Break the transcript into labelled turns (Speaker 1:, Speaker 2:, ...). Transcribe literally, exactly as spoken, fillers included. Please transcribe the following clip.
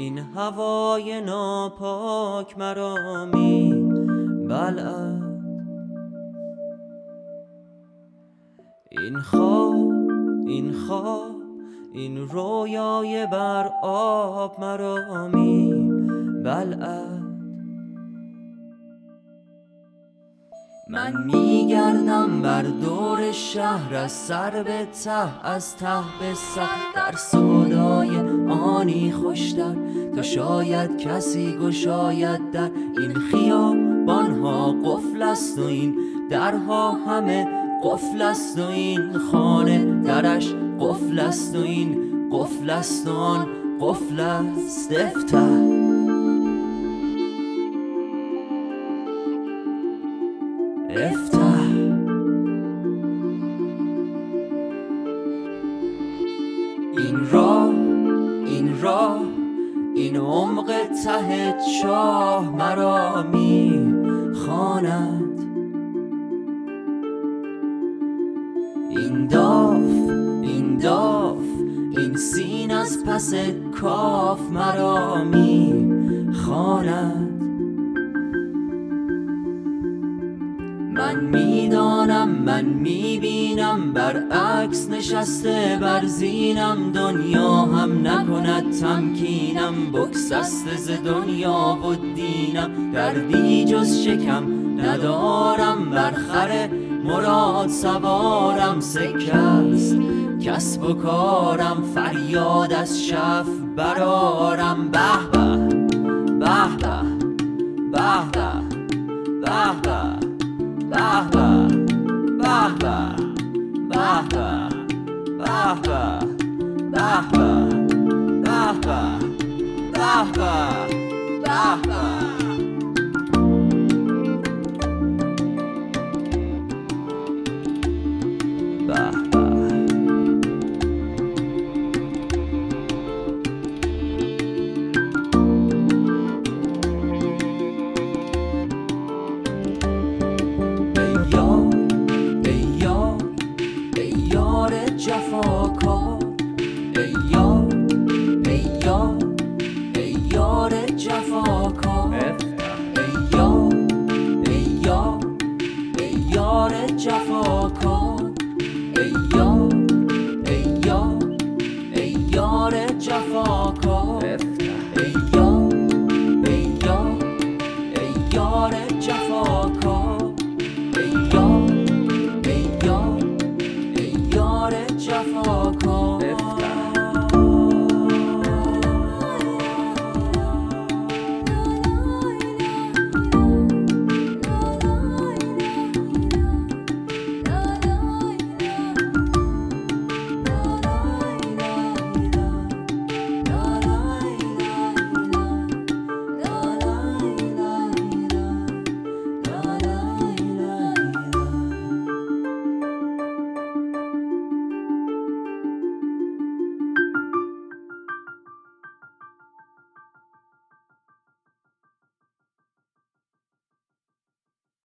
Speaker 1: این هوای ناپاک مرا می بلعد. این خواب این خواب این رویای بر آب مرا می بلعد. من میگردم بر دور شهر از سر به ته، از ته به سر، در سودای آنی خوشتر تا شاید کسی گشاید در. این خیابانها قفل است و این درها همه قفل است و این خانه درش قفل است و این قفل است و آن قفل است. افتح افتح این راه این راه این عمق ته چاه مرا می خواند. این داف این داف این سین از پس کاف مرا می خواند. من میدانم من میبینم برعکس نشسته بر زینم، دنیا هم نکند تمکینم، بگسسته ز دنیا و دینم. دردی جز شکم ندارم، بر خر مراد سوارم، سکه است کسب و کارم، فریاد از شف برارم. به به به به به به به Bah bah, bah bah, bah bah, bah bah, bah bah, bah bah, bah bah, bah bah. جفاکار ای یار ای یار ای یار جفاکار ای یار ای یار ای یار جفاکار ای یار ای یار ای یار جفاکار ای یار ای یار ای یار جفاکار.